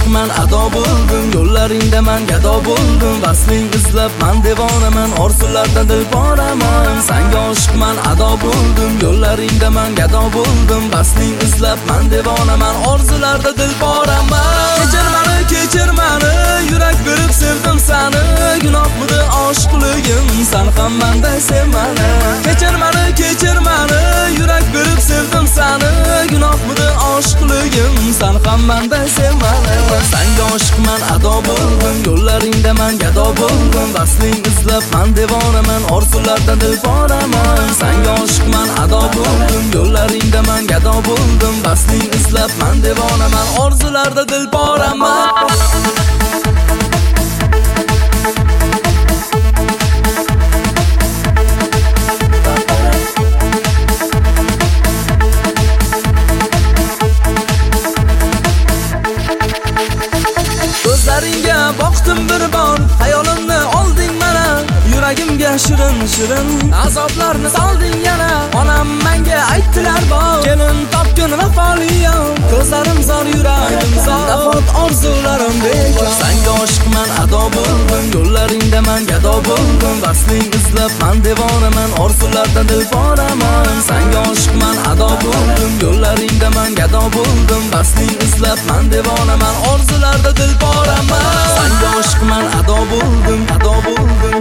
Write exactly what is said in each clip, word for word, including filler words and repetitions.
oshiqman, ado bo'ldim, yo'llaringda men gado bo'ldim, vasling izlab men devonaman, orzularda dil boraman. Senga oshiqman, ado bo'ldim, yo'llaringda men gado bo'ldim, vasling izlab men devonaman, orzularda dil boraman. Kechir meni, kechir meni, yurak berib sevdim seni, gunohmidi oshiqligim, sen ham menday sev meni. Kechir meni, kechir meni, yurak berib sevdim seni, gunohmidi oshiqligim, sen ham menday sev meni. Senga oshiqman, ado bo'ldim, yo'llaringda men gado bo'ldim, vasling izlab men devonaman, orzularda dil boraman. Senga oshiqman, ado bo'ldim, yo'llaringda men gado bo'ldim, vasling izlab men devonaman, orzularda dil boraman. Ko'zlaringga boqdim bir bor, hayolimni olding mana, yuragimga shirin shirin azoblarni solding yana. Onam menga aytdilar bor, kelin topgin vafoli yo'q, ko'zlarim zor, yuragim zor, nafot orzularim bekor. Senga oshiqman, ado bo'ldim, yo'llaringda men gado bo'ldim, vasling izlab men devonaman, orzularda dil boraman. Senga oshiqman, ado bo'ldim, yo'llaringda men gado bo'ldim, vasling izlab men devonaman, orzularda dil boraman. Senga oshiqman, ado bo'ldim, ado bo'ldim,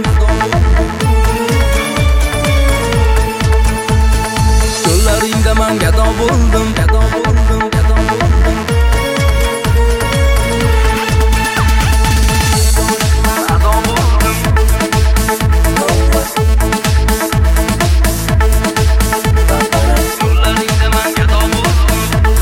yo'llaringda men gado bo'ldim, gado bo'ldim, gado bo'ldim. Ado bo'ldim, yo'llaringda men gado bo'ldim.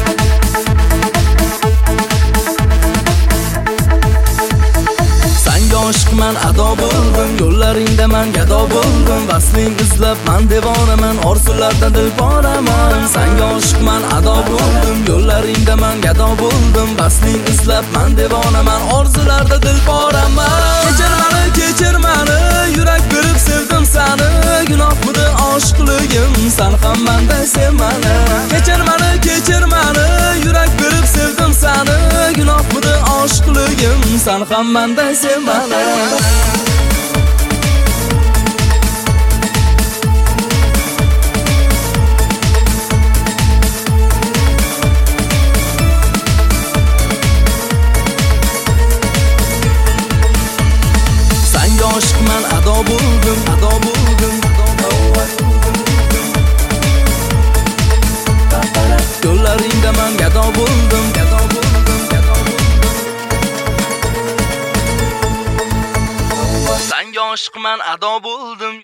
Senga oshiqman, ado bo'ldim, yo'llaringda men gado bo'ldim, vasling izlab men devonaman, orzularda dil boraman. Senga oshiqman, ado bo'ldim, yo'llaringda men gado bo'ldim, vasling izlab men devonaman, orzularda dil boraman. Kechir meni, kechir meni, yurak berib sevdim seni, gunohmidi oshiqligim, sen ham menday sev meni. Kechir meni, kechir meni, yurak berib sevdim seni, gunohmidi oshiqligim, sen ham menday sev meni. Senga oshiqman, ado bo'ldim, ado bo'ldim, yo'llaringda men gado bo'ldim, gado bo'ldim, gado bo'ldim. Senga oshiqman, ado bo'ldim.